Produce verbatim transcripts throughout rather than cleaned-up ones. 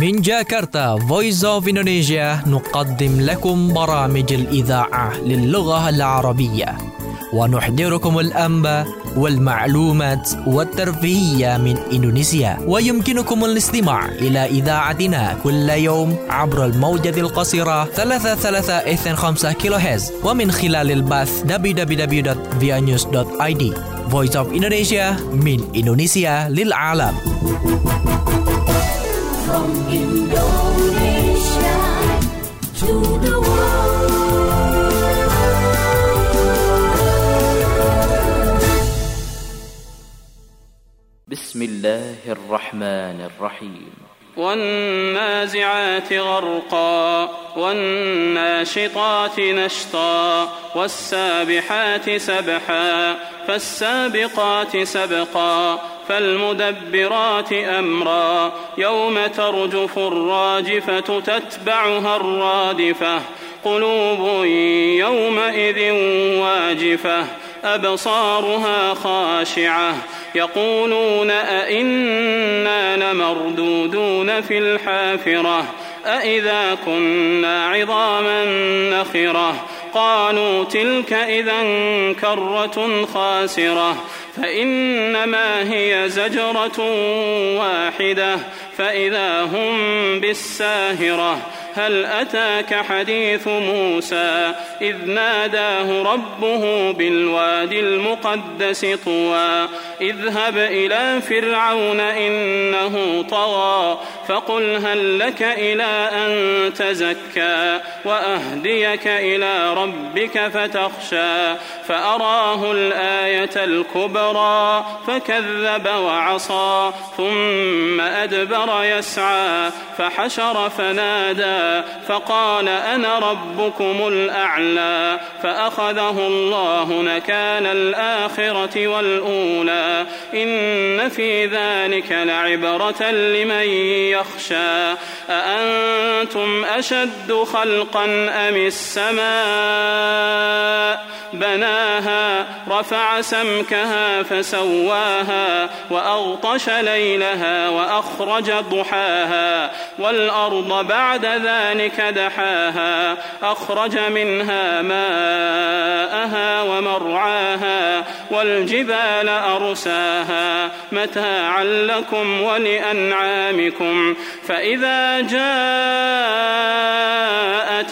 من جاكرتا Voice of Indonesia نقدم لكم برامج الإذاعة للغة العربية ونحضركم الأنباء والمعلومات والترفيهية من إندونيسيا. ويمكنكم الاستماع إلى إذاعتنا كل يوم عبر الموجة القصيرة ثلاثة ثلاثة اثنين خمسة كيلو هرتز ومن خلال البث دبليو دبليو دبليو دوت via news دوت آي دي. Voice of Indonesia من إندونيسيا للعالم. From Indonesia to the world. بسم الله الرحمن الرحيم. والنازعات غرقا والناشطات نشطا والسابحات سبحا فالسابقات سبقا فالمدبرات أمرا يوم ترجف الراجفة تتبعها الرادفة قلوب يومئذ واجفة أبصارها خاشعة يقولون أئنا لمردودون في الحافرة أئذا كنا عظاما نخرة قالوا تلك إذا كرة خاسرة فإنما هي زجرة واحدة فإذا هم بالساهرة هل أتاك حديث موسى إذ ناداه ربه بالوادي المقدس طوى اذهب إلى فرعون إنه طغى فقل هل لك إلى أن تزكى وأهديك إلى ربك فتخشى فأراه الآية الكبرى فكذب وعصى ثم أدبر يسعى فحشر فنادى فقال أنا ربكم الأعلى فأخذه الله نكال الآخرة والأولى إن في ذلك لعبرة لمن يخشى أأنتم أشد خلقا أم السماء بناها رفع سمكها فسواها وأغطش ليلها وأخرج ضحاها والأرض بعد ذلك دحاها أخرج منها ماءها ومرعاها والجبال أرساها متاعا لكم ولأنعامكم فإذا جاءت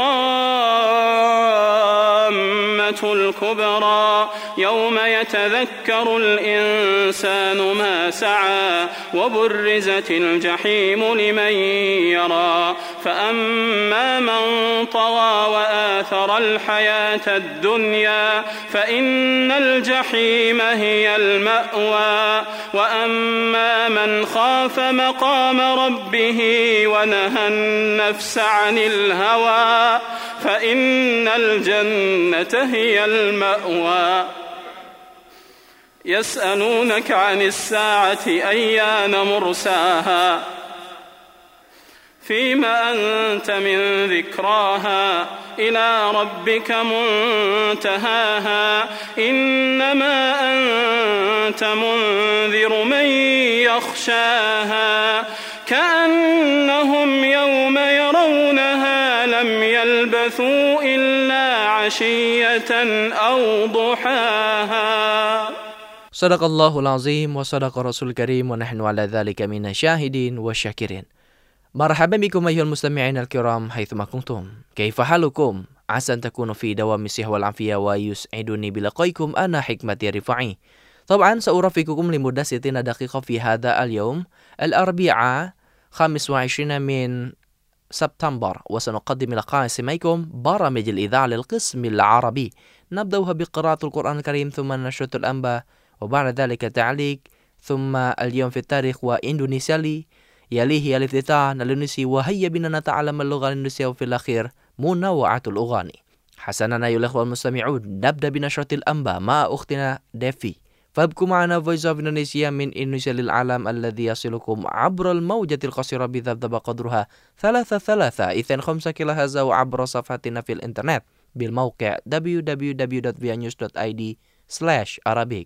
الطامة الكبرى يوم يتذكر الإنسان ما سعى وبرزت الجحيم لمن يرى فأما من طغى وآثر الحياة الدنيا فإن الجحيم هي المأوى وأما من خاف مقام ربه ونهى النفس عن الهوى فإن الجنة هي المأوى يسألونك عن الساعة أيان مرساها فيما أنت من ذكراها إلى ربك منتهاها إنما أنت منذر من يخشاها كأنهم يوم يرونها لم يلبثوا إلا عشية أو ضحاها. صدق الله العظيم وصدق رسول الكريم ونحن على ذلك من الشاهدين والشاكرين. مرحبا بكم أيها المستمعين الكرام حيثما كنتم. كيف حالكم؟ عسى أن تكونوا في دوام الصحة والعافية ويسعدني بلقائكم أنا حكمة رفاعي. طبعا سأرافقكم لمدة ستين دقيقة في هذا اليوم الأربعاء خامس وعشرين من سبتمبر وسنقدم لقاء سمعكم برامج الإذاعة للقسم العربي نبدأها بقراءة القرآن الكريم ثم نشرة الأنباء وبعد ذلك تعليق ثم اليوم في التاريخ وإندونيسيا لي يليه الافتتاح الإندونيسي وهيا بنا نتعلم اللغة الإندونيسية وفي الأخير منوعة الأغاني. حسنا أيها الأخوة المستمعون نبدأ بنشرة الأنباء مع أختنا ديفي فابقوا معنا Voice of Indonesia من إندونيسيا للعالم الذي يصلكم عبر الموجة القصيرة بذبذب قدرها ثلاثة ثلاثة اثنين خمسة كيلو هرتز وعبر صفحتنا في الإنترنت بالموقع دبليو دبليو دبليو دوت via news دوت آي دي سلاش Arabic.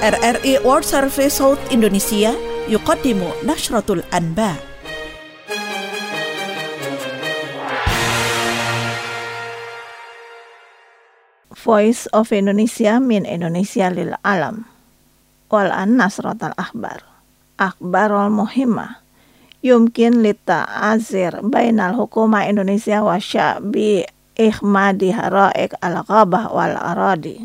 R R I World Service South Indonesia يقدم نشرة الأنباء. Voice of Indonesia min Indonesia lil alam. Wal'an nasratal akhbar. Akhbarul muhimmah. Yumkin lita azir bainal hukuma Indonesia wa sya'bi ikhmadi haraik al-ghabah wal aradi.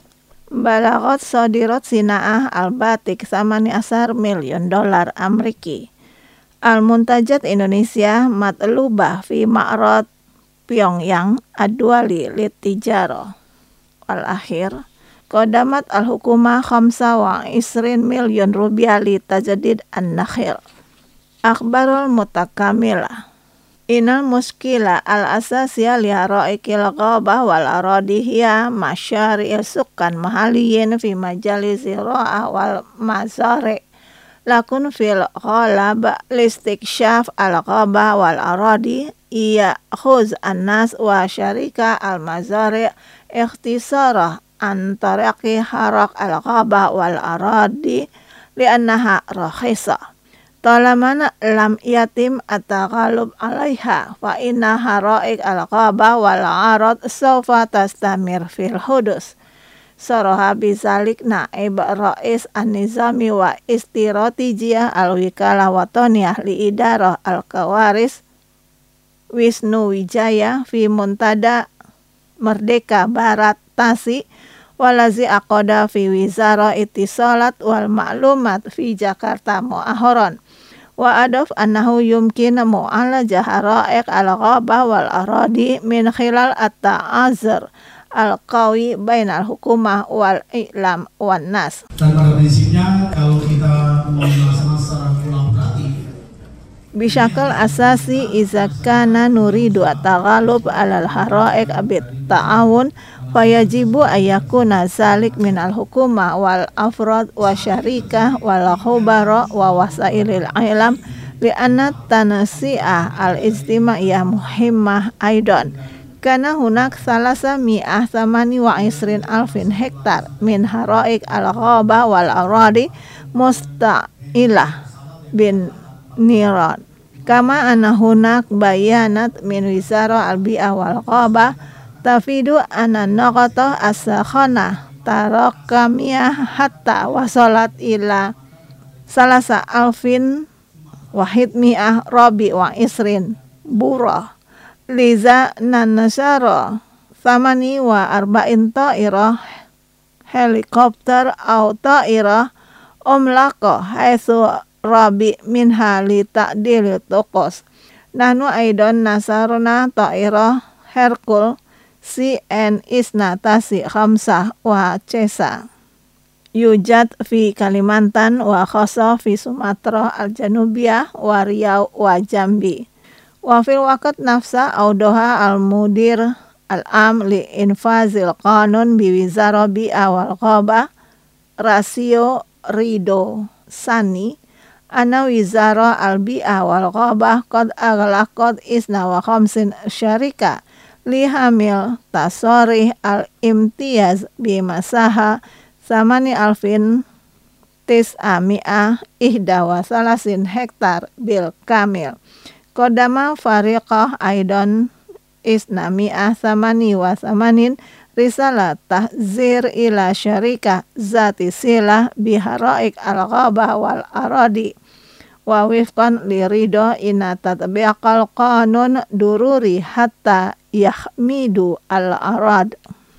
Balagot sodirat sina'ah al-batik samani asar milion dolar Ameriki. Al-muntajat Indonesia matlubah fi ma'rad Pyongyang adwali litijaro. Al-akhir Kodamat al-hukuma khamsa wa isrin milyon rupiah li tajdid an-nakhil. Akhbarul mutakamilah. Inal muskila al-asasiyah li haraikil ghabah wal aradi hiya masyari'il sukan mahaliyin fi majalis zira'ah wal mazari' lakun fil ghalab listiksyaf al-ghabah wal aradi iya khuz an-nas wa syarika al-mazari' ikhtisarah antaraki harak al-ghabah wal aradi li'annaha rakhisa talamana lam yatim at-taghalub alaiha wa inna haraik al-ghabah wal arad sawfa tastamir fil hudus saraha bizalik naib rais an-nizami wa istiratijiyah al-wikalah watoniyah li idarah al-kawaris Wisnu Wijaya fi muntada Merdeka Barat Tasik walazi aqoda fi wizara ittisalat wal ma'lumat fi Jakarta mu'ahoron wa adaf annahu yumkin mu'alajah haraik al-ghabah wal aradi min khilal at-ta'azur al-qawi bainal hukumah wal i'lam wan nas. Dan pada prinsipnya kalau kita mau melaksanakan secara kolaboratif Bishakal asasi izakana nuridu at-taghalub alal haraik abit ta'awun fayajibu ayakuna zalik minal hukumah wal afrad wa syarikah wal khubara wa wasailil ilam li'anna tanasi'ah al-ijtimaiyah muhimmah aidan kana hunak salasa mi'ah samani wa isrin alfin hektar min haraik al-ghabah wal aradi musta'ilah bin niran kama anahunak bayanat min wizara al-bi'ah wal ghabah tafidu anna naqata as-sakhana tarakamiyah hatta wasalat ila salasa alfin wahid mi'ah rabi wa isrin burah liza nanasara samani wa arba'in ta'irah helikopter au ta'irah umlaqah haitsu rabi minha li ta'dil tokos nahnu aidan nasarna ta'irah Herkul C N Isna Tasi Khamsah wa Cesa yujad fi Kalimantan wa khasa fi Sumatera al-Janubiyah wa Riau wa Jambi wa fil waqt nafsa audoha al-mudir al-am li infazil qanun bi wizara bi'a wal ghabah rasio rido sani ana wizara al-bi'ah wal ghabah qad aghlaqat isna wa khamsin syarika lihamil tasarih al-imtiyaz bimasaha samani alfin tis'ami'ah ihda wa salasin hektar bil kamil kodama fariqah aidan isnami'ah samani wa samanin risalah tahzir ila syarikah zati silah biharaik al-ghabah wal aradi wa wifqan li ridho inna tatbiqal qanun dururi hatta yahmidu al-arad.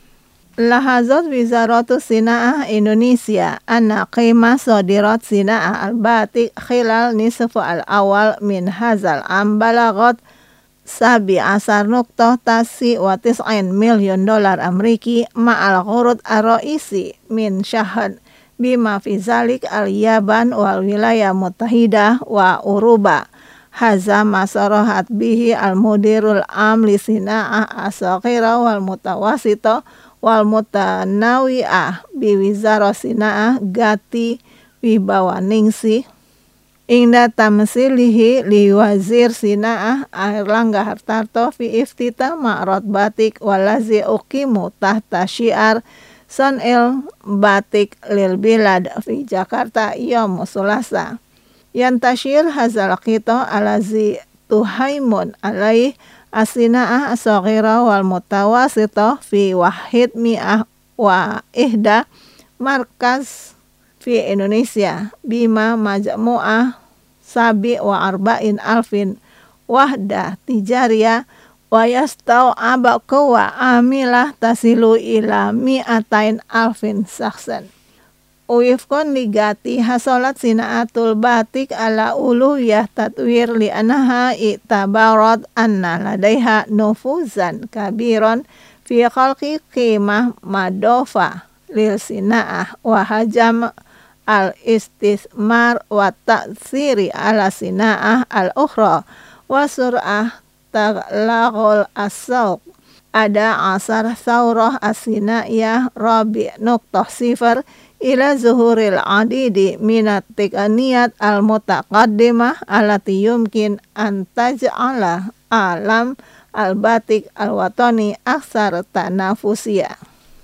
Lahazat Wizaratu Sina'ah Indonesia anna qimah sodirat sina'ah al-batik khilal nisfu al-awal min hazal am balagot sabi asar nuktah tasi wa tis'in milyon dolar Ameriki ma'al ghurud ar-raisi min syahad bima fi zalik al-Yaban wal wilayah mutahidah wa Uruba haza masarahat bihi al-mudirul am li sina'ah as-saghira wal mutawasita wal mutanawi'ah bi wizara sina'ah gati wibawa ningsih Ingda tamsilihi li wazir sina'ah Airlangga Hartarto fi iftita ma'rad batik walazi uqimu tahta syiar San'il Batik lil Bilad fi Jakarta Yom Sulasa. Yantashir hazal qita alazi tuhaimun alaih asina'ah as-saghira wal mutawasita fi wahid mi'ah wa ihda markaz fi Indonesia bima majmu'ah sabi wa arba'in alfin wahda tijariyah wa yastau abaqu wa amilah tasilu ila mi'atain alfin saksan. Uifkon ligati hasolat sinaatul batik ala uluhiyah tatwir li anaha i'tabarat anna ladaiha nufuzan kabiron fi khalqi qimah madofa lil sinaah wa hajam al istismar wa ta'siri ala sinaah al ukhra wa sur'ah taglaghul as-sawq. Ada asar thawrah as-sinaiyah rabi nuqtah sifar ila zuhuril adidi minat tikaniyat al-mutaqaddimah alati yumkin an taj'ala alam al-batik al-watani aksar tanafusiyah.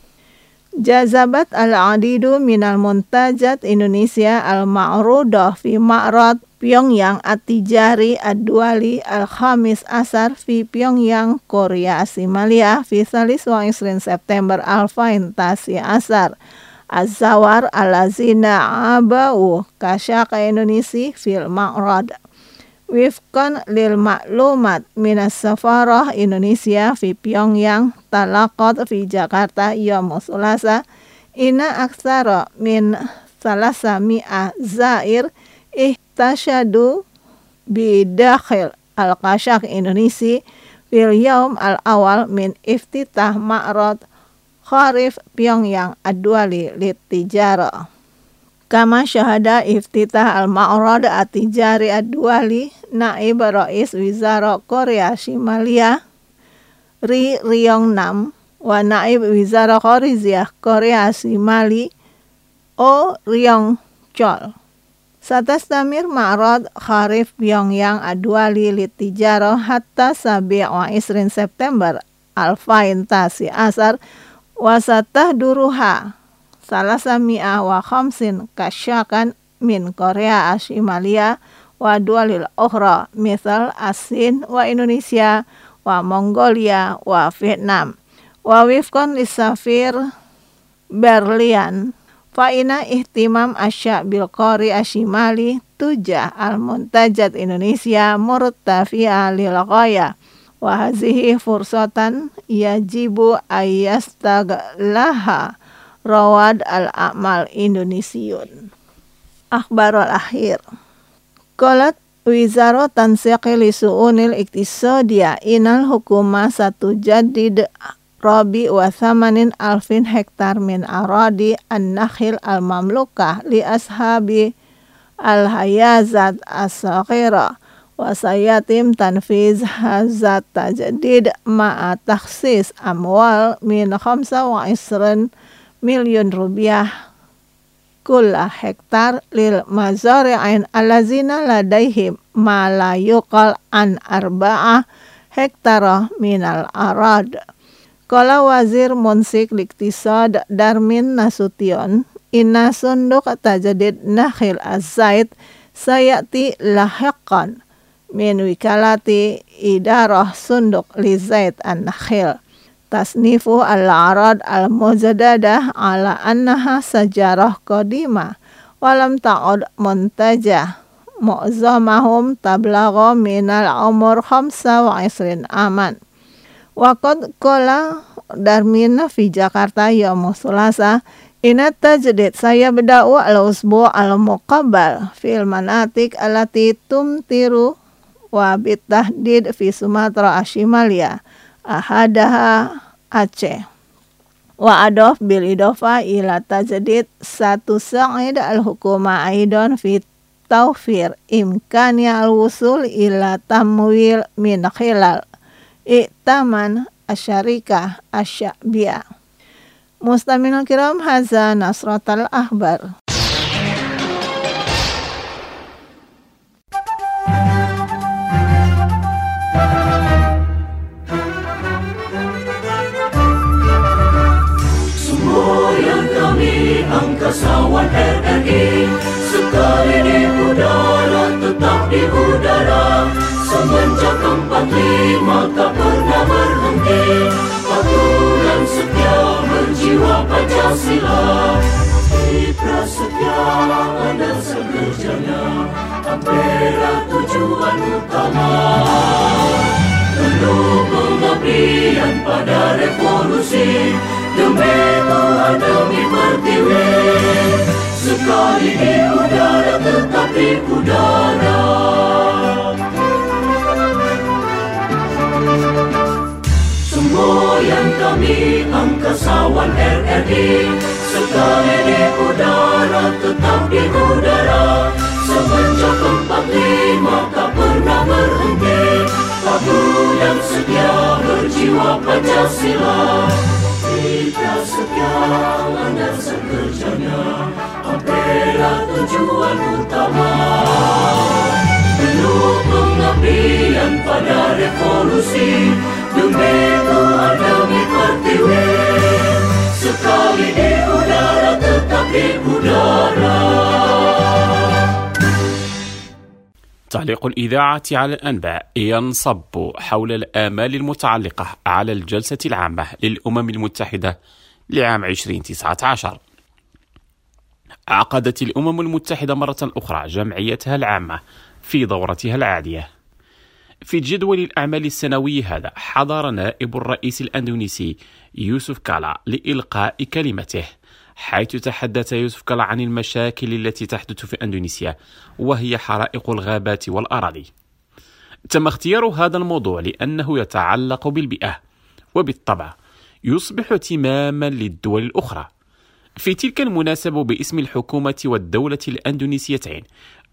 Jazabat al-adidu minal muntajat Indonesia al-ma'rudah fi ma'rad Pyongyang at-tijari ad-duali al-khamis asar fi Pyongyang Korea Asimalia fi salis wa isrin September alfain tasi asar. Az-zawar alazina abau kasyaka Indonesia fil ma'rad. Wifkan lil maklumat minas safarah Indonesia fi Pyongyang talaqat fi Jakarta Yom Sulasa ina aksara min salasa mi'ah zair ihtashadu bidakhil al-kasyak Indonesia fil yawm al-awal min iftitah ma'rad Kharif Pyongyang ad-duali lit-tijara. Kama syahada iftitah al-ma'rad at-tijari ad-duali naib rais wizara Korea Shimalia Ri Ryong Nam wa naib wizara Khoriziyah Korea Shimali O Ryong Chol. Satastamir ma'rad Kharif Pyongyang ad-duali lit-tijara hatta sabi' wa isrin September alfain tasi asar wasatah duruha salasa mi'ah wa khamsin kasyakan min Korea Asimalia wa dualil ukhra misal Asin wa Indonesia wa Mongolia wa Vietnam wa wifkon lisafir Berlian fa ina ihtimam asya bil qori asimali tujah al muntajat Indonesia murtafi'a lil ghaya wa hazihi fursatan yajibu ayyastaglaha rawad al-a'mal Indonesiun. Akhbarul akhir. Qalat wizara tansiqi li su'unil iktisadiyah inal hukuma satu jadid rabi wa thamanin alfin hektar min aradi an-nakhil al-mamlukah li ashabi al-hayazat as-saghira wa sayatim tanfiz hazat tajdid ma'a takhsis amwal min khamsa wa isrin milyun rupiah kulla hektar lil mazari'in alazina ladaihim ma la yuqal an arba'ah hektara minal arad. Qala wazir munsik liktisad Darmin Nasution inna sunduk tajdid nakhil az-zaid sayati lahiqan min wikalati idarah sunduk li zaid an-nakhil. Tasnifu al-arad al-mujadadah ala annaha sajarah qadimah walam ta'ud muntajah mu'zamahum tablagha minal umur khamsa wa isrin aman. Waqad qala Darmin fi Jakarta Yom Sulasa inat tajdid saya beda'u al-usbu' al-muqabbal fil manatik alati tumtiru wa bitahdid fi Sumatera Asimalia ahadaha Aceh wa adof bil idofa ila tajdid satu sa'id al-hukuma aidon fi tawfir imkani al-wusul ila tamwil min khilal i'taman asyarikah asyabiyah. Mustamina kiram haza nasratal akhbar. Semua udara. Semenjak empat lima tak pernah berhenti, patuh dan setia berjiwa Pancasila. Di prasetya ada segerjanya, Ampera tujuan utama. Penuh pengabdian pada revolusi, demi Tuhan demi pertiwi. Sekali di udara tetap di udara. Semboyan kami angkasawan R R I, sekali di udara tetap di udara. Semenjak empat lima tak pernah berhenti, patuh dan setia berjiwa Pancasila. Kita setia landar sekerjanya, Ampera tujuan utama. Penuh pengabdian pada revolusi, demi Tuhan demi pertiwi. Sekali di udara tetap di udara. تعليق الإذاعة على الأنباء ينصب حول الآمال المتعلقة على الجلسة العامة للأمم المتحدة لعام عشرين تسعة عشر. عقدت الأمم المتحدة مرة أخرى جمعيتها العامة في دورتها العادية. في جدول الأعمال السنوي هذا حضر نائب الرئيس الأندونيسي يوسف كالا لإلقاء كلمته، حيث تحدث يوسف كالا عن المشاكل التي تحدث في أندونيسيا، وهي حرائق الغابات والأراضي. تم اختيار هذا الموضوع لأنه يتعلق بالبيئة، وبالطبع يصبح اهتماما للدول الأخرى. في تلك المناسبة باسم الحكومة والدولة الأندونيسيتين،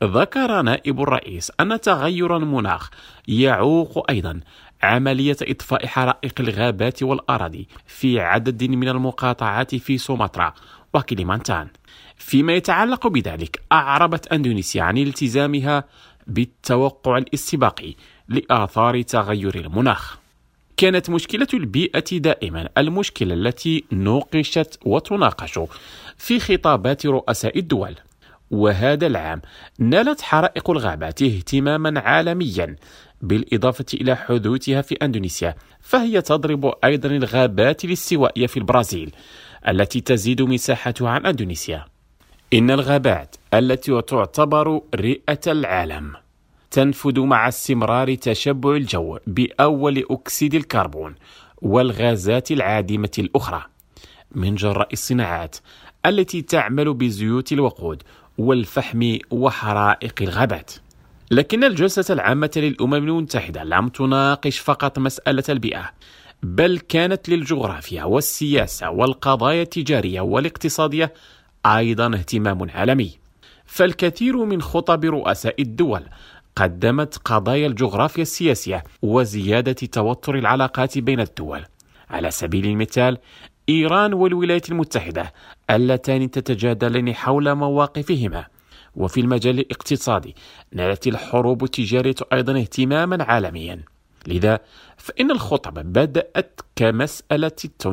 ذكر نائب الرئيس أن تغير المناخ يعوق أيضا عملية إطفاء حرائق الغابات والأراضي في عدد من المقاطعات في سومطرة وكليمانتان. فيما يتعلق بذلك، أعربت أندونيسيا عن التزامها بالتوقع الاستباقي لآثار تغير المناخ. كانت مشكلة البيئة دائما المشكلة التي نوقشت وتناقش في خطابات رؤساء الدول، وهذا العام نالت حرائق الغابات اهتماما عالميا، بالإضافة إلى حدوثها في أندونيسيا، فهي تضرب أيضا الغابات الاستوائية في البرازيل التي تزيد مساحتها عن أندونيسيا. إن الغابات التي تعتبر رئة العالم تنفذ مع استمرار تشبع الجو بأول أكسيد الكربون والغازات العادمة الأخرى من جراء الصناعات التي تعمل بزيوت الوقود والفحم وحرائق الغابات. لكن الجلسة العامة للأمم المتحدة لم تناقش فقط مسألة البيئة، بل كانت للجغرافيا والسياسة والقضايا التجارية والاقتصادية أيضا اهتمام عالمي. فالكثير من خطب رؤساء الدول قدمت قضايا الجغرافيا السياسية وزيادة توتر العلاقات بين الدول. على سبيل المثال، إيران والولايات المتحدة اللتان تتجادلان حول مواقفهما. وفي المجال الاقتصادي نالت الحروب التجارية أيضا اهتماما عالميا. لذا فإن الخطب بدأت كمسألة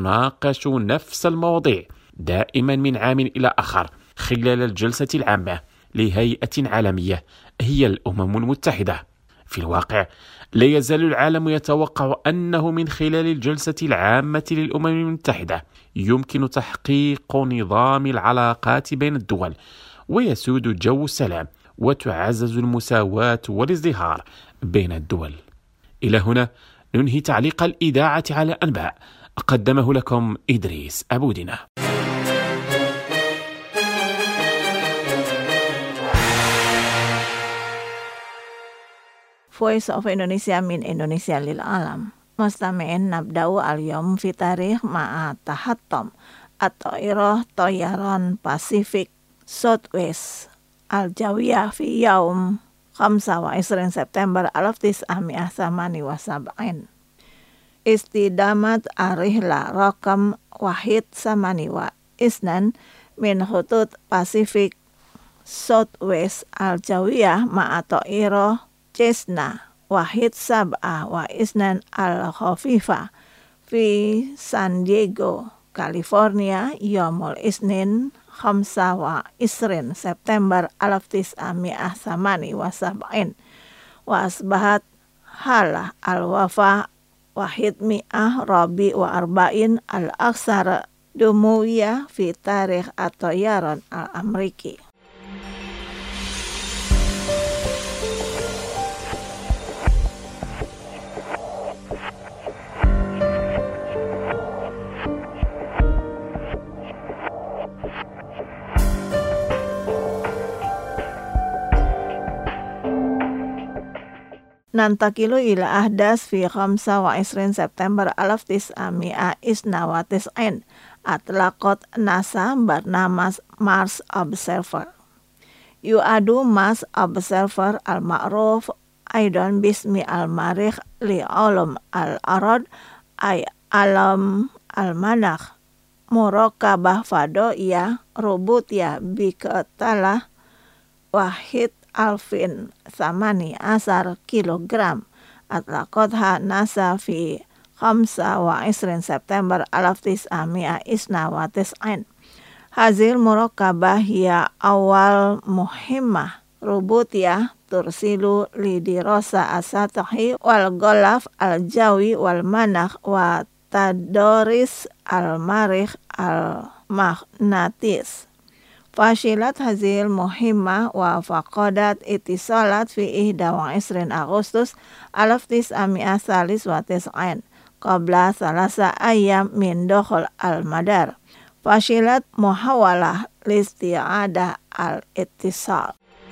تناقش نفس المواضيع دائما من عام إلى آخر خلال الجلسة العامة لهيئة عالمية هي الأمم المتحدة. في الواقع لا يزال العالم يتوقع أنه من خلال الجلسة العامة للأمم المتحدة يمكن تحقيق نظام العلاقات بين الدول، ويسود جو السلام، وتعزز المساواة والازدهار بين الدول. إلى هنا ننهي تعليق الإذاعة على أنباء، قدمه لكم إدريس أبودنا. Voice of Indonesia min Indonesia lil alam. Mustami'in nabda'u al-yawm fi tarikh ma'a tahattom atau iroh toyaran Pasifik Southwest al-Jawiyah fi yaum khamsa wa isrin September alaf tis'ah mi'ah thamani wa sab'in. Istidamat arihla rakam wahid samani wa isnan min khutut Pasifik Southwest al-Jawiyah ma'a to'iroh Cessna wahid sab'ah wa isnan al-Khafifa fi San Diego, California, yomul isnin khamsa wa isrin September alaf tis'ah mi'ah thamani wa sab'in wa asbahat halah al-wafa wahid mi'ah rabi wa arba'in al-aksar dumuyah fi tarikh at-tayyaran al-Amriki. Nantakilu ila ahdas fi khamsa wa isrin September alaf tis'ami'a isna wa tis'in atlaqat NASA barnamas Mars Observer. Yu'adu Mars Observer al-ma'ruf aidan bismi al-marikh li ulum al-arad ay alam al-manakh murakabah fado'iyah rubutiyah bikatalah wahid alfin samani asar kilogram atlaqatha NASA fi khamsa wa isrin September alaf tis'ami'a isna wa tis'in. Hazil murakabah hiya awal muhimmah rubutiyah tursilu lidirosa asatahi wal golaf al jawi wal manakh wa tadoris al marikh al maghnatis. Fashilat hazil muhimmah wa faqadat itisalat fi ihda wa isrin Agustus alaf tis'ami'a salis wa tis'in qabla salasa ayam min dokhol al-madar. Fashilat muhawalah listi'adah al-ittisal.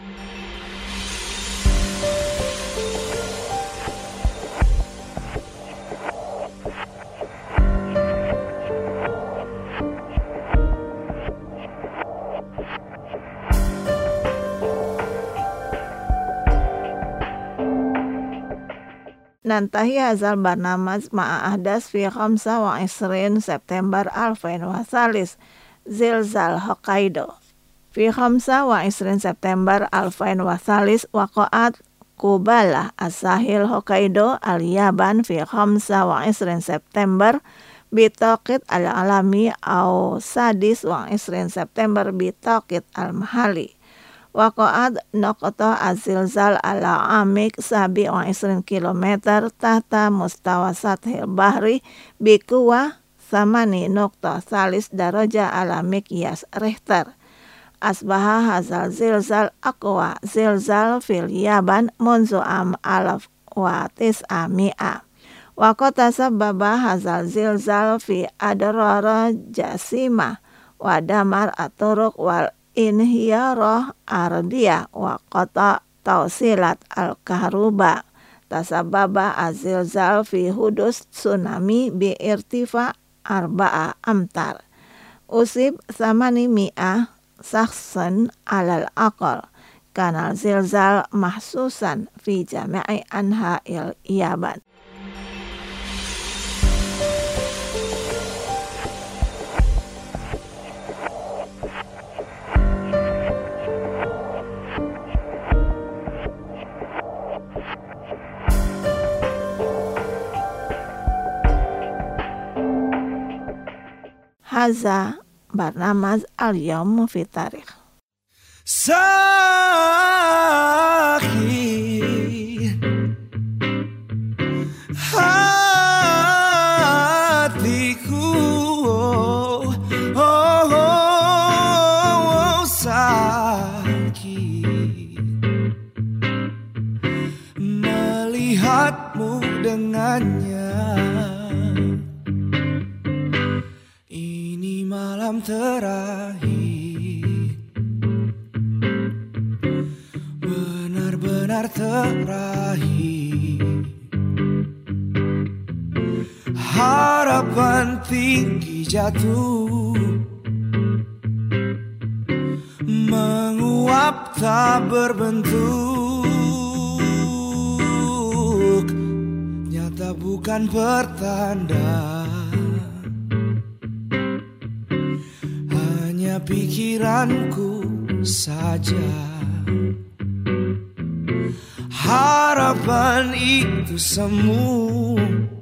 Nantahi hazal barnamaz ma'a ahdas fi khamsa wa isrin September alfain wa salis zilzal Hokkaido. Fi khamsa wa isrin September alfain wa salis waqa'at kubala as-sahil Hokkaido al-Yaban fi khamsa wa isrin September bitaqit al-alami au sadis wa isrin September bitaqit al-mahali. Waqa'at noqta az-zilzal ala amik sabi wa isrin kilometer tahta mustawa sathil bahri bikuwa samani noqta salis daraja ala mikyas Richter. Asbaha hazal zilzal aqwa zilzal fil Yaban munzu am alaf wa tis'a mi'a. Waqata sababa hazal zilzal fi adrara jasima wa damar aturuk wal inhiyarah ardiyah wa qata tausilat al-kahruba tasababa azilzal fi hudus tsunami bi irtifa arba'a amtar usib samani mi'ah sakhsan alal aqal kanal zilzal mahsusan fi jami'i anha'il Yaban. Haza barnamaz al-yawm fi tarikh. Sakit hatiku, oh, oh, oh, sakit melihatmu dengannya. Malam terakhir, benar-benar terakhir. Harapan tinggi jatuh, menguap tak berbentuk, nyata bukan pertanda. Pikiranku saja, harapan itu semu,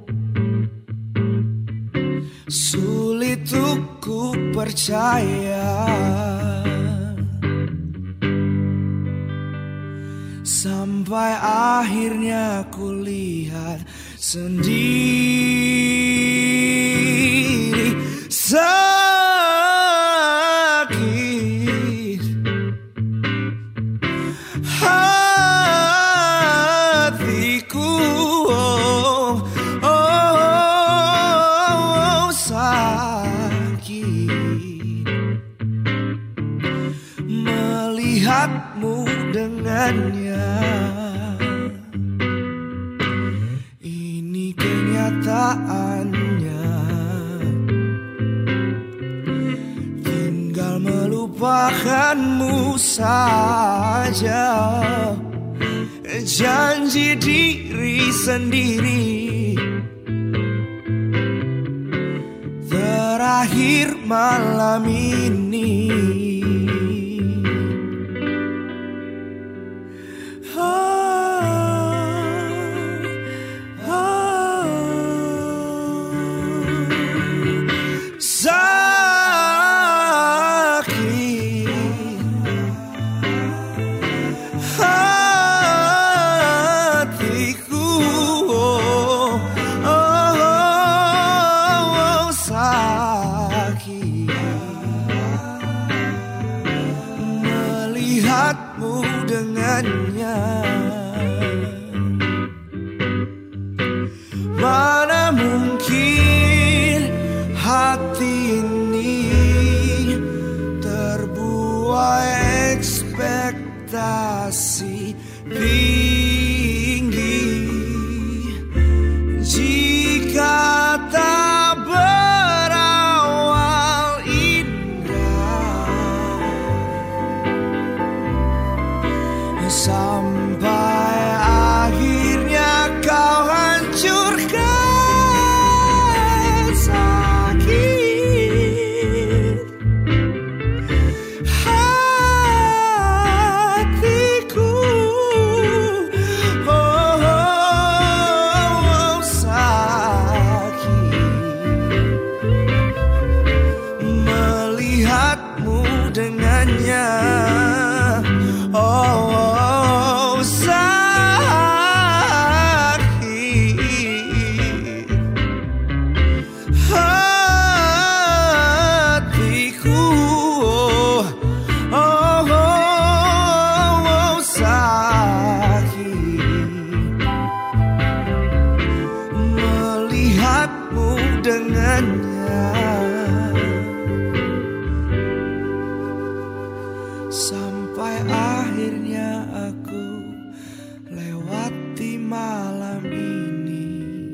sulit untuk ku percaya. sampai akhirnya ku lihat sendiri sakit hatiku, oh, oh, oh, sakit melihatmu dengannya. Ini kenyataannya, tinggal melupakanmu saja. Janji diri sendiri, terakhir malam ini. Mana mungkin hati ini terbuai ekspektasi tinggi jika tak berawal indah sampai akhirnya kau hancurkan sakit hatiku, oh, oh, oh, sakit melihatmu dengannya, oh, oh, sakit hatiku, oh, oh, oh, sakit melihatmu dengannya. Sampai akhirnya aku lewati malam ini.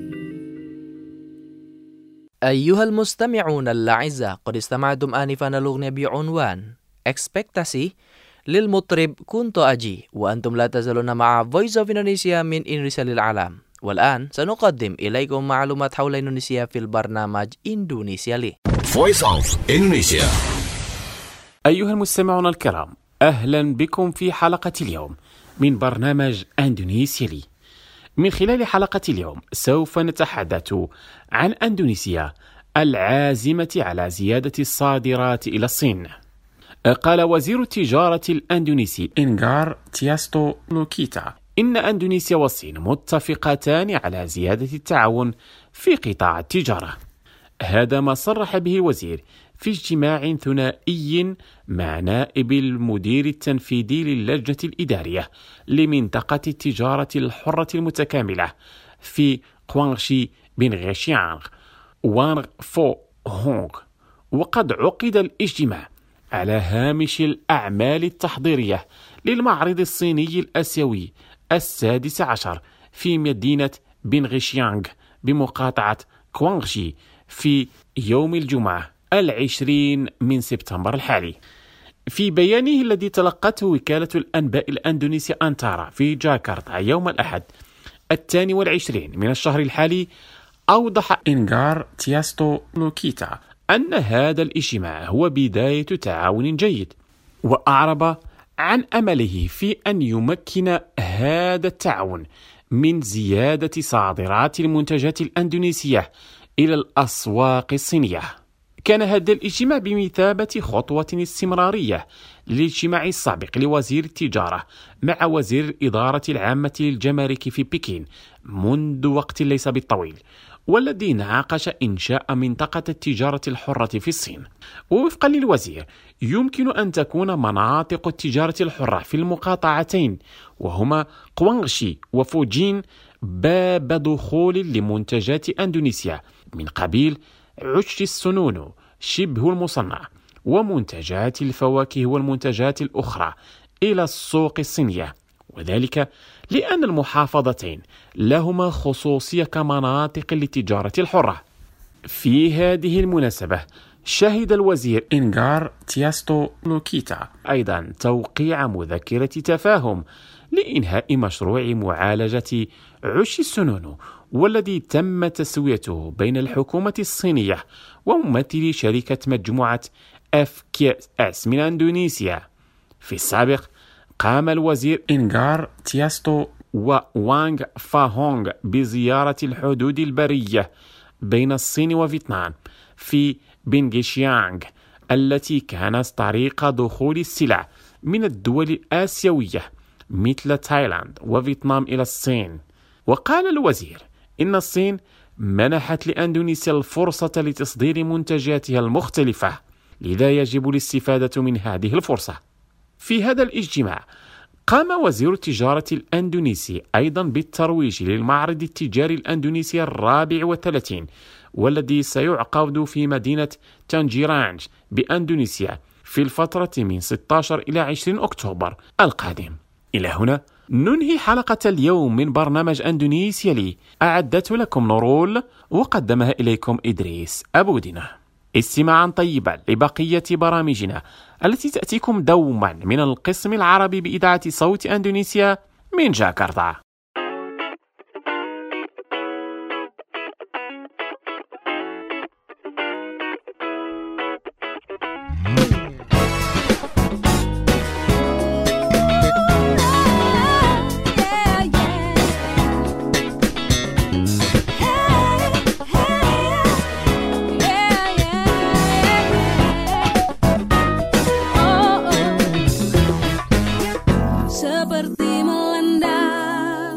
أيها المستمعون الأعزاء، قد استمعتم آنفا الأغنية بعنوان ekspektasi للمطرب كنت أجي، وأنتم لا تزالون مع Voice of Indonesia من إندونيسيا للعالم. والآن سنقدم إليكم معلومات حول إندونيسيا في البرنامج إندونيسيا لي. Voice of Indonesia. أيها المستمعون الكرام، أهلا بكم في حلقة اليوم من برنامج إندونيسيا لي. من خلال حلقة اليوم سوف نتحدث عن إندونيسيا العازمة على زيادة الصادرات إلى الصين. قال وزير التجارة الأندونيسي إنغار تياستو لوكيتا إن إندونيسيا والصين متفقتان على زيادة التعاون في قطاع التجارة. هذا ما صرح به وزير في اجتماع ثنائي مع نائب المدير التنفيذي للجنة الإدارية لمنطقة التجارة الحرة المتكاملة في كوانغشي بنغشيانغ وانغ فو هونغ. وقد عقد الاجتماع على هامش الأعمال التحضيرية للمعرض الصيني الآسيوي السادس عشر في مدينة بنغشيانغ بمقاطعة كوانغشي في يوم الجمعة العشرين من سبتمبر الحالي. في بيانه الذي تلقته وكالة الأنباء الأندونيسية أنتارا في جاكرتا يوم الأحد الثاني والعشرين من الشهر الحالي، أوضح إنغار تياستو لوكيتا أن هذا الاجتماع هو بداية تعاون جيد، وأعرب عن أمله في أن يمكن هذا التعاون من زيادة صادرات المنتجات الأندونيسية إلى الأسواق الصينية. كان هذا الاجتماع بمثابة خطوة استمرارية للاجتماع السابق لوزير التجارة مع وزير الإدارة العامة للجمارك في بكين منذ وقت ليس بالطويل، والذي ناقش إنشاء منطقة التجارة الحرة في الصين. ووفقا للوزير يمكن أن تكون مناطق التجارة الحرة في المقاطعتين وهما قوانغشي وفوجين باب دخول لمنتجات أندونيسيا من قبيل عش السنونو شبه المصنع ومنتجات الفواكه والمنتجات الأخرى إلى السوق الصينية، وذلك لأن المحافظتين لهما خصوصية كمناطق للتجارة الحرة. في هذه المناسبة شهد الوزير إنغار تياستو لوكيتا أيضا توقيع مذكرة تفاهم لإنهاء مشروع معالجة عش السنونو، والذي تم تسويته بين الحكومة الصينية وممثلي شركة مجموعة اف كي اس من أندونيسيا. في السابق قام الوزير إنغار تياستو ووانغ فاهونغ بزيارة الحدود البرية بين الصين وفيتنام في بنغشيانغ، التي كانت طريق دخول السلع من الدول الآسيوية مثل تايلاند وفيتنام إلى الصين. وقال الوزير إن الصين منحت لأندونيسيا الفرصة لتصدير منتجاتها المختلفة، لذا يجب الاستفادة من هذه الفرصة. في هذا الاجتماع قام وزير التجارة الأندونيسي أيضا بالترويج للمعرض التجاري الأندونيسي الرابع والثلاثين، والذي سيعقد في مدينة تانجيرانج بأندونيسيا في الفترة من ستة عشر إلى عشرين أكتوبر القادم. إلى هنا ننهي حلقة اليوم من برنامج أندونيسيا لي، أعدت لكم نورول وقدمها إليكم إدريس أبو دينة. استماعا طيبا لبقية برامجنا التي تأتيكم دوما من القسم العربي بإذاعة صوت أندونيسيا من جاكرتا. Seperti melanda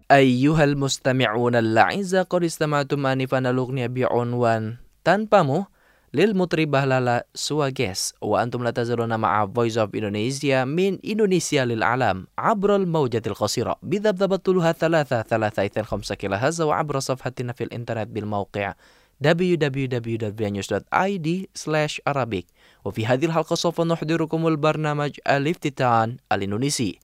Ayyuhal mustami'un al-la'izza qad istama'tum anifan al-ughniya bi'unwan tanpamu lil mutribah lala suwages wa antum la tazaluna ma'a Voice of Indonesia min Indonesia lil alam abral mawjatil qasira bidhabdhabatuluha thalatha thalatha ithan khamsa kilohertz wa abra safhatina fil internet bil mawqi' w w w dot vianews dot i d slash arabic wa fi hadhil halqa sawfa nuhdirukumul barnamaj al-iftitan al-indonesi.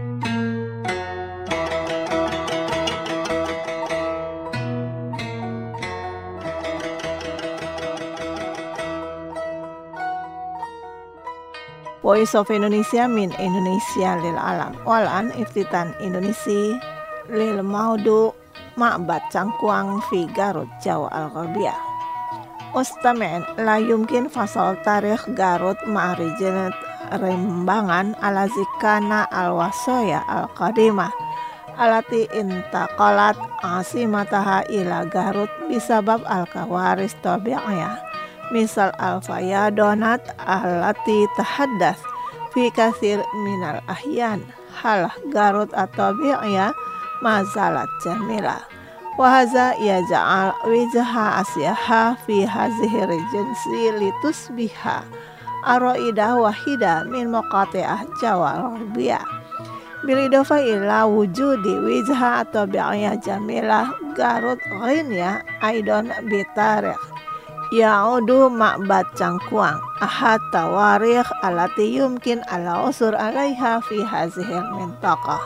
Voice of Indonesia min Indonesia lil alam walan iftitan Indonesia lil maudu ma'bad cangkuang fi Garut Jawa Al-Gharbiya. Mustami'in la yumkin fasal tarikh Garut ma'rijanat rembangan ala zikana al-wasoya al-qadimah alati intaqalat asimataha ila Garut bisabab al-kawaris tabi'iyah misal al-fayadonat allati tahaddath fi kathir minal ahyan halah Garut atau bi'ya mazalat jamila wa haza yaj'al wijha asyaha fi hazihi rejensi litusbiha araidah wahida min muqati'ah Jawa Al-Gharbiya bilidofa ila wujudi wijha atau bi'ya jamila Garut ghinya aidon bitarikh ya'udu ma'bad cangkuang ahad tawarikh alati yumkin ala usur alaiha fi hazihil mintaqah.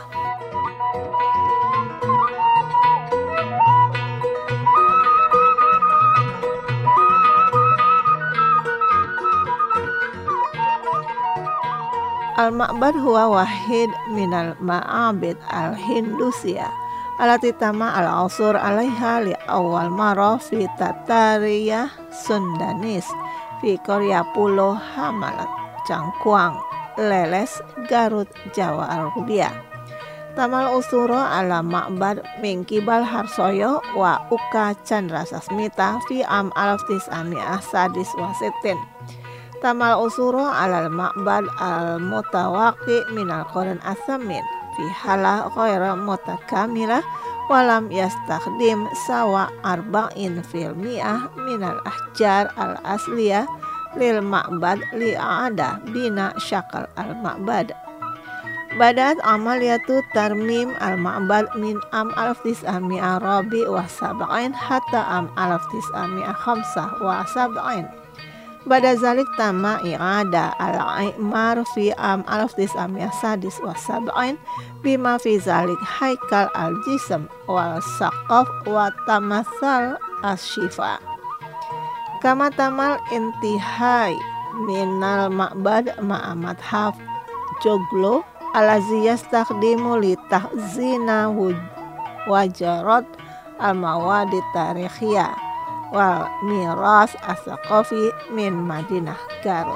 Al-ma'bad huwa wahid minal ma'abid al-hindusiyah alati tama al-usur alaiha li awal marah fi Tatariyah Sundanis fi Korea Pulau Hamalat Cangkuang Leles Garut Jawa Al-Gharbiya. Tamal usuro ala ma'bad mingkibal harsoyo wa uka Chandra Sasmita fi am alaf tis'ami'ah sadis wasitin. Tamal usuro ala ma'bad al-mutawaqi minal Quran as-samin fi hala ghaira mutakamilah walam yastakhdim sawa arba'in fil mi'ah minal ahjar al-asliyah lil ma'bad li'ada bina syakal al-ma'bad. Badat amaliyatu tarmim al-ma'bad min am alaf tis'ami'ah rabi wa sab'ain hatta am alaf tis'ami'ah khamsah wa sab'ain. Bada zalik tama i'ada al-i'mar fi am alaf tis'ami'ah sadis wa sab'ain bima fi zalik haikal al-jism wal saqaf wa tamathal as-shifa. Kama tamal intihai minal ma'bad ma'amat haf joglo alazi yastakhdimu li tahzina wajarat al-mawadi tarikhiyah wal miras as-saqafi min Madinah Garut.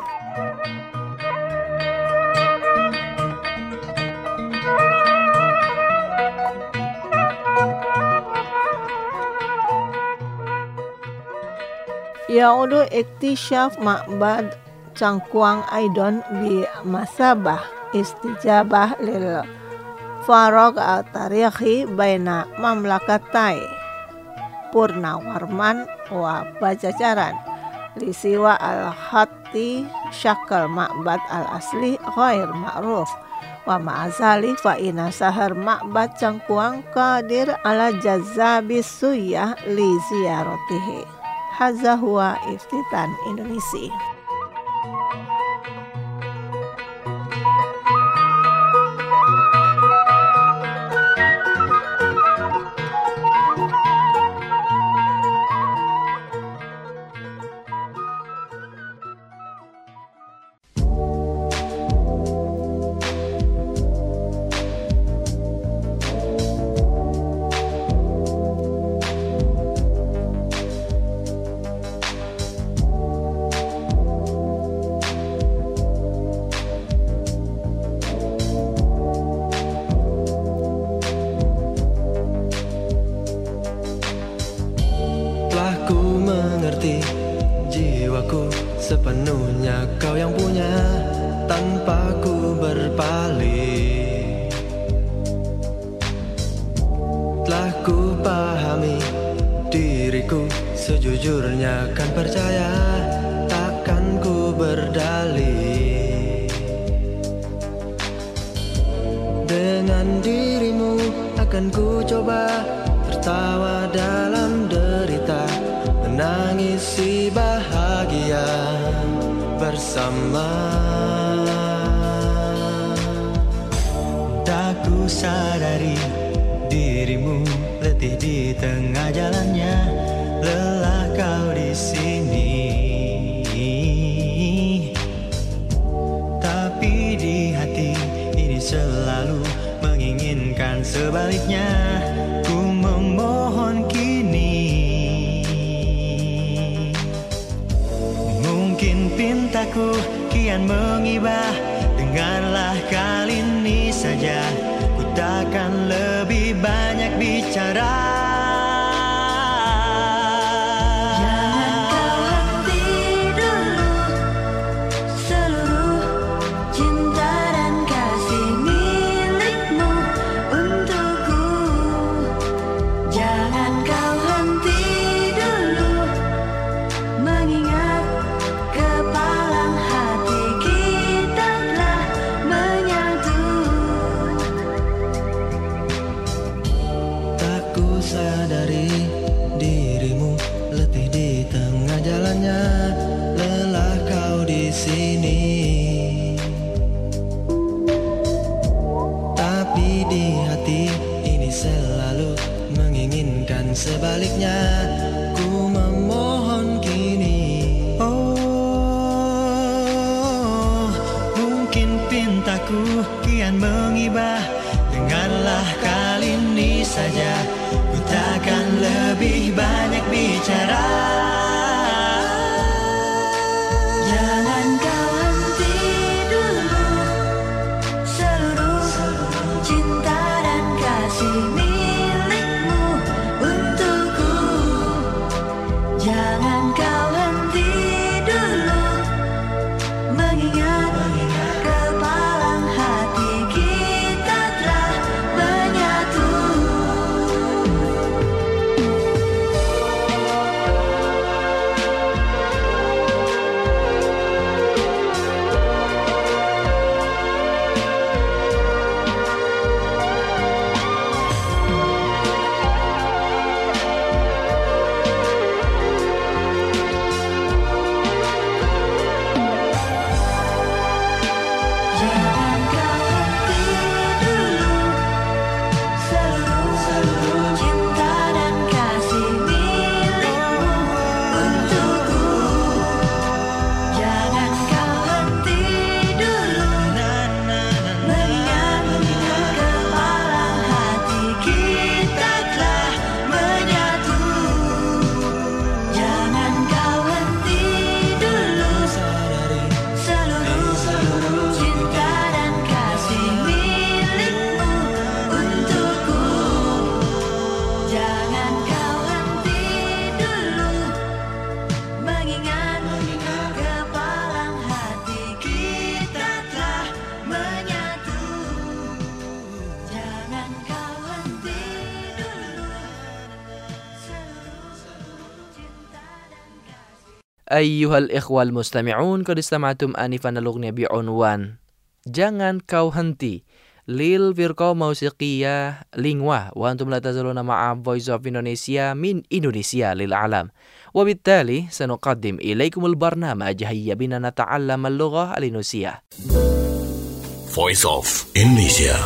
Yaudu iktisyaf ma'bad cangkuang aidon bi masabah istijabah lil farag al-tarikhi baina mamlakatai Purnawarman wa Pajajaran lisiwa al-khatti syakal ma'bad al-asli ghair ma'ruf wa ma'azali fa ina sahar ma'bad cangkuang qadir ala jazabis suyah li ziyaratihi. Hadza huwa iftitan Indonesia. ku pahami diriku sejujurnya, kan percaya takkan ku berdalih. Dengan dirimu akan ku coba tertawa dalam derita, menangisi bahagia bersama. Tak ku sadari dirimu letih di tengah jalannya, lelah kau di sini. Tapi di hati ini selalu menginginkan sebaliknya, ku memohon kini. Mungkin pintaku kian mengibah, dengarlah kali ini saja, ku takkan lebih banyak bicara. Sebaliknya ku memohon kini. Oh, mungkin pintaku kian mengibah, dengarlah kali ini saja, ku takkan lebih banyak bicara. Jangan kau henti dulu seluruh cinta dan kasih milikmu untukku. Jangan kau henti dulu mengingat, kepalang hati kita telah menyatu. أيها الإخوة المستمعون قد استمعتم آنفا الأغنية بعنوان Jangan Kau Henti للفرقة موسيقية لينغوا، وأنتم لا تزالون مع Voice of Indonesia من إندونيسيا للعالم. وبالتالي سنقدم إليكم البرنامج هيا بنا نتعلم اللغة الإندونيسية. Voice of Indonesia.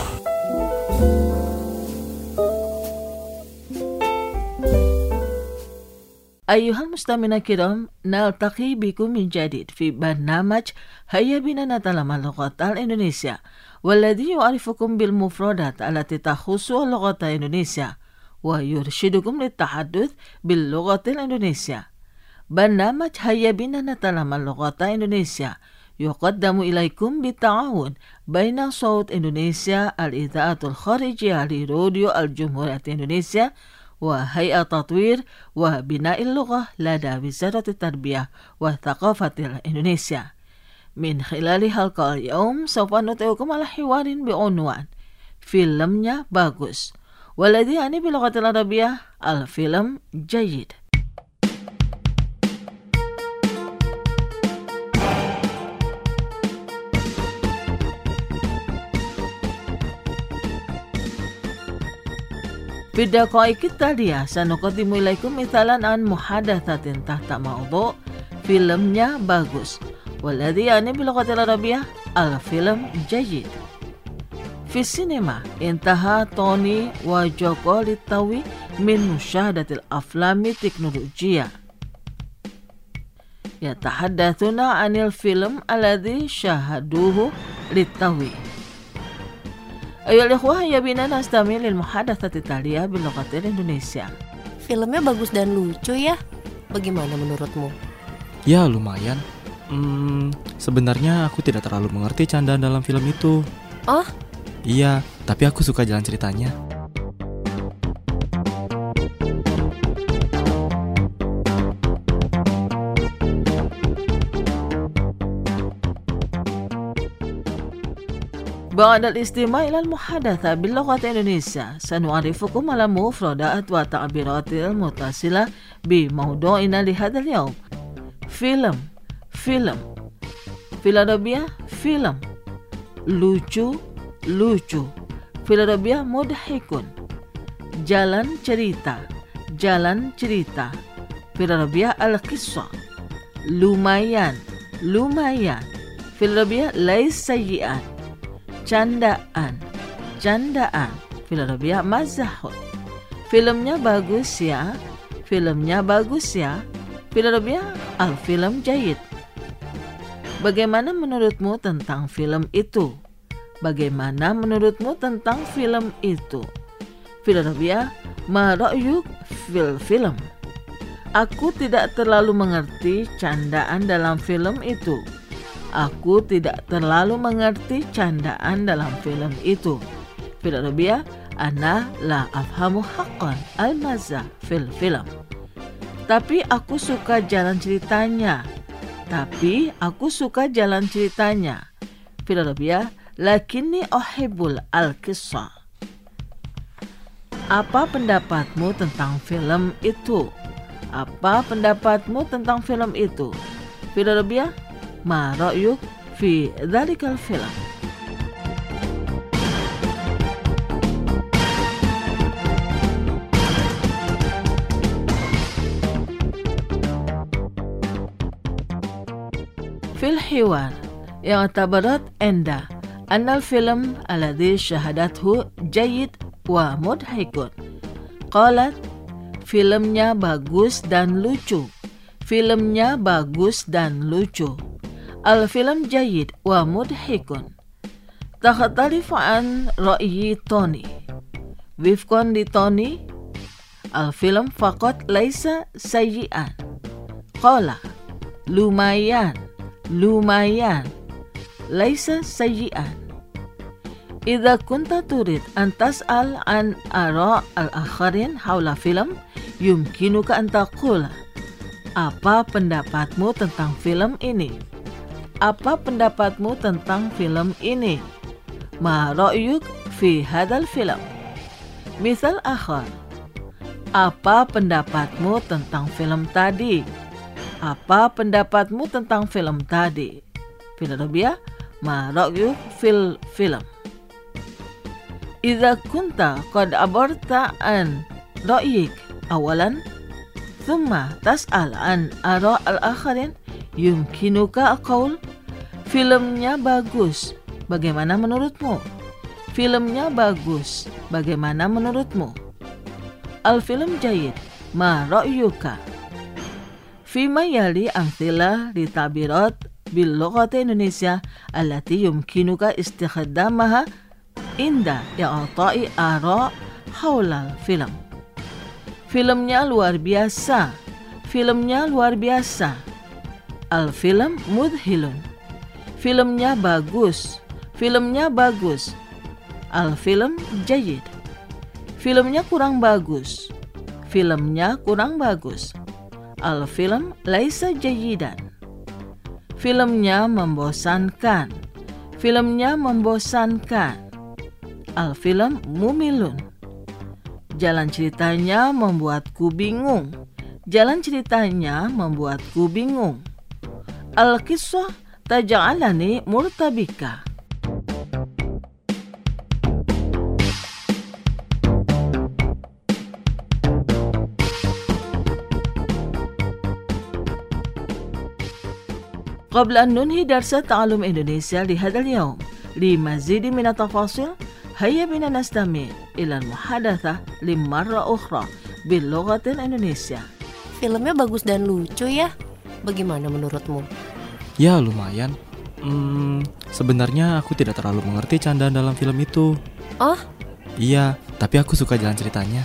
أيها المستمعون الكرام، نلتقي بكم من جديد في برنامج هيا بنا نتعلم اللغة الإندونيسية، والذي يعرفكم بالمفردات التي تخص اللغة الإندونيسية ويرشدكم للتحدث باللغة الإندونيسية. برنامج هيا بنا نتعلم اللغة الإندونيسية يقدم إليكم بالتعاون بين صوت إندونيسيا الإذاعة الخارجية لراديو الجمهورية إندونيسيا وهيئة تطوير وبناء اللغة لدى وزارة التربية والثقافة الإندونيسيا. من خلال حلقة اليوم سوف نطلعكم على حوار بعنوان فيلمnya bagus، والذي يعني باللغة العربية الفيلم جيد. في الدقائق التالية سنقدم إليكم مثالا عن محادثة تحت موضوع filmnya bagus والذي يعني باللغة العربية الفيلم جيد. في السينما انتهى توني وجوكو للتو من مشاهدة الأفلام التكنولوجية. يتحدثون عن الفيلم الذي شاهدوه للتو. أيها الإخوة ya bina nastami lil muhadatsat التالية باللغة الإندونيسية. Filmnya bagus dan lucu ya. Bagaimana menurutmu? Ya lumayan. Hmm, sebenarnya aku tidak terlalu mengerti candaan dalam film itu. Oh? Iya, tapi aku suka jalan ceritanya. بعد الاستماع إلى المحادثة باللغة الإندونيسية سنعرفكم على مفردات وتعبيرات المتصلة بموضوعنا لهذا اليوم. فيلم فيلم في العربية فيلم lucu lucu في العربية مضحك jalan cerita jalan cerita في العربية القصة lumayan lumayan في العربية ليس سيئا candaan candaan fil Arabia mazahun. Filmnya bagus ya, filmnya bagus ya, fil Arabia al film jayid. Bagaimana menurutmu tentang film itu? Bagaimana menurutmu tentang film itu? Fil Arabia ma ra'yuk fil film. Aku tidak terlalu mengerti candaan dalam film itu. Aku tidak terlalu mengerti candaan dalam film itu. Fil Arabia, ana la afhamu haqqan al-mazah fil film. Tapi aku suka jalan ceritanya. Tapi aku suka jalan ceritanya. Fil Arabia, lakinni uhibbul al-qissah. Apa pendapatmu tentang film itu? Apa pendapatmu tentang film itu? Fil Arabia, ما رأيك في ذلك الفيلم؟ في الحوار اعتبرت إندا أن الفيلم الذي شاهدته جيد ومضحك. قالت filmnya bagus dan lucu. Filmnya bagus dan lucu. الفيلم جيد ومضحك. تختلف عن رأي توني. وفقا لتوني الفيلم فقط ليس سيئا. قال lumayan lumayan ليس سيئا. إذا كنت تريد أن تسأل عن آراء الآخرين حول فيلم يمكنك أن تقول apa pendapatmu tentang film ini? Apa pendapatmu tentang film ini? Ma ra'yuk fi hadzal film? Misal akhar. Apa pendapatmu tentang film tadi? Apa pendapatmu tentang film tadi? Fil Arabia, ma ra'yuk fil film? Idza kunta qad abarta an ra'yik awalan thumma tas'al an ara' al-akharin yumkinuka aqaul filmnya bagus, bagaimana menurutmu? Filmnya bagus, bagaimana menurutmu? Al-film jayid, ma ra'yuka? Fima yali amthila li tabirat bil lughati Indonesia allati yumkinuka istikhdamaha inda i'ta'i ara' hawla al-film. Filmnya luar biasa, filmnya luar biasa. Al-film mudhilun. Filmnya bagus. Filmnya bagus. Al-film jayid. Filmnya kurang bagus. Filmnya kurang bagus. Al-film laisa jayidan. Filmnya membosankan. Filmnya membosankan. Al-film mumilun. Jalan ceritanya membuatku bingung. Jalan ceritanya membuatku bingung. Al-qissah taj'alani murtabika. قبل أن ننهي درس تعلم إندونيسيا لهذا اليوم لمزيد من التفاصيل هيا بنا نستمع إلى المحادثة لمرة أخرى باللغة الإندونيسية. Filmnya bagus dan lucu ya. Bagaimana menurutmu? Ya lumayan. Hmm, sebenarnya aku tidak terlalu mengerti candaan dalam film itu. Oh? Iya, tapi aku suka jalan ceritanya.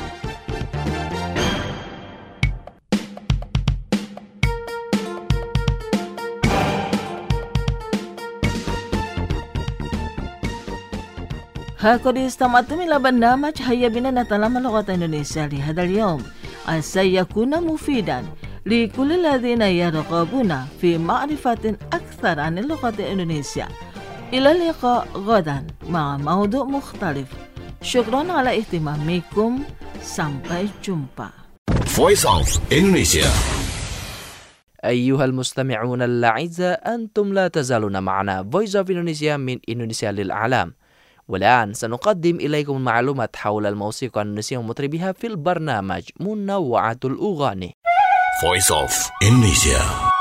هكذا استمعتم إلى برنامج هيا بنا نتعلم اللغة الإندونيسية لهذا اليوم. عسى يكون مفيدا لكل الذين يرغبون في معرفة أكثر عن اللغة الإندونيسية. إلى اللقاء غدا مع موضوع مختلف. شكرا على اهتمامكم. Sampai jumpa. Voice of Indonesia. أيها المستمعون الأعزاء، أنتم لا تزالون معنا Voice of Indonesia من إندونيسيا للعالم. والآن سنقدم إليكم المعلومات حول الموسيقى الإندونيسية ومطربها في البرنامج منوعة الأغاني. Voice of Indonesia.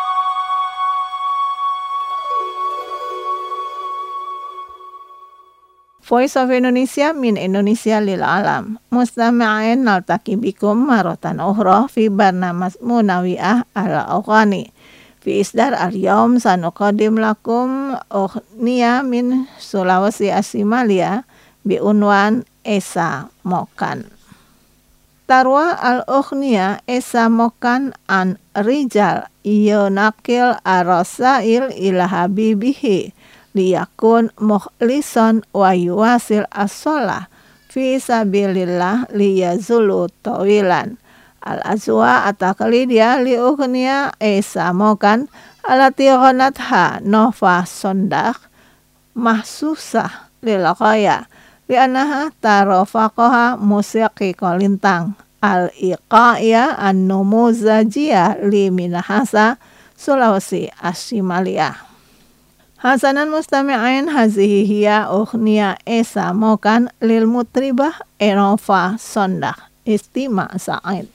Voice of Indonesia من إندونيسيا للعالم. مستمعين نلتقي بكم مرة أخرى في برنامج منوعة الأغاني. في إصدار اليوم سنقدم لكم أغنية من سلاوسي الشمالية بعنوان Esa Mokan. تروى الأغنية Esa Mokan عن رجال ينقل الرسائل إلى حبيبه ليكون مخلصا ويواصل الصلاة في سبيل الله ليزول طويلا. الأجواء التقليدية لأغنية Esa Mokan التي غنتها نوفا صنداق محسوسة للغاية لأنها ترافقها موسيقى كولintang الإيقاعية النموذجية لمنحاسة سلاوسي الشمالية. حسنا مستمعين، هذه هي أغنية Esa Mokan للمطربة نوفا صنداق. استماع سعيد.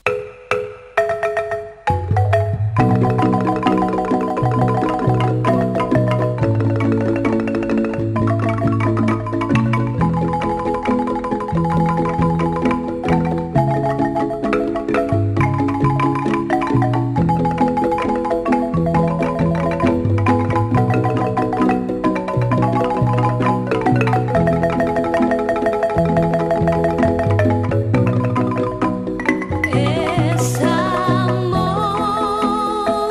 Esa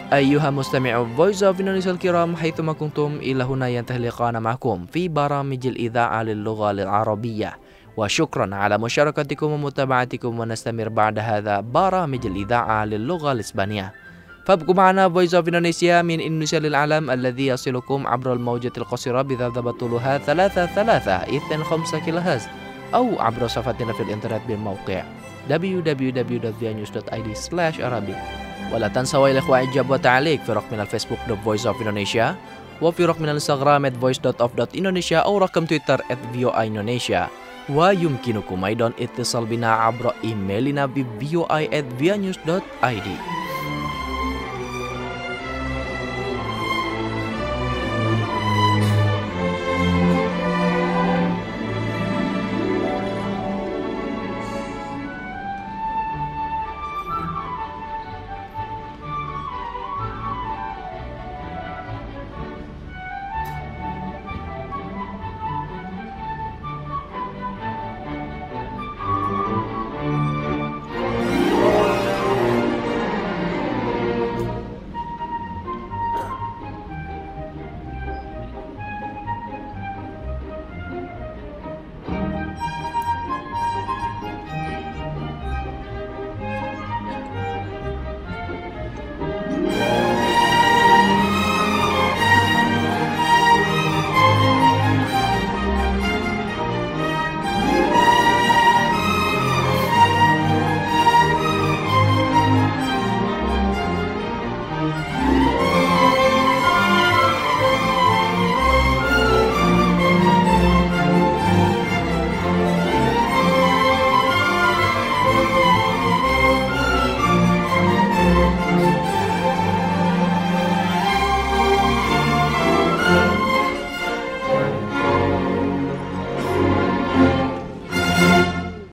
أيها مستمعو Voice of Indonesia الكرام حيثما كنتم إلى هنا ينتهي لقاءنا معكم في برامج الإذاعة للغة العربية وشكرا على مشاركتكم ومتابعتكم ونستمر بعد هذا برامج الإذاعة للغة الإسبانية فابقوا معنا Voice of Indonesia من إندونيسيا للعالم الذي يصلكم عبر الموجة القصيرة بذبذبة طولها ثلاثة ثلاثة اثنين خمسة كيلو هرتز أو عبر صفحتنا في الإنترنت بالموقع دبليو دبليو دبليو دوت فيا نيوز دوت آي دي سلاش عربي ولا تنسوا يا الإخوة إعجاب وتعليق في رقمنا الفيسبوك دوت فويس أوف إندونيسيا وفي رقمنا الانستغرام at voice dot of dot indonesia أو رقم تويتر at v o i indonesia ويمكنكم أيضا اتصال بنا عبر إيميلنا ب v o i at via news dot i d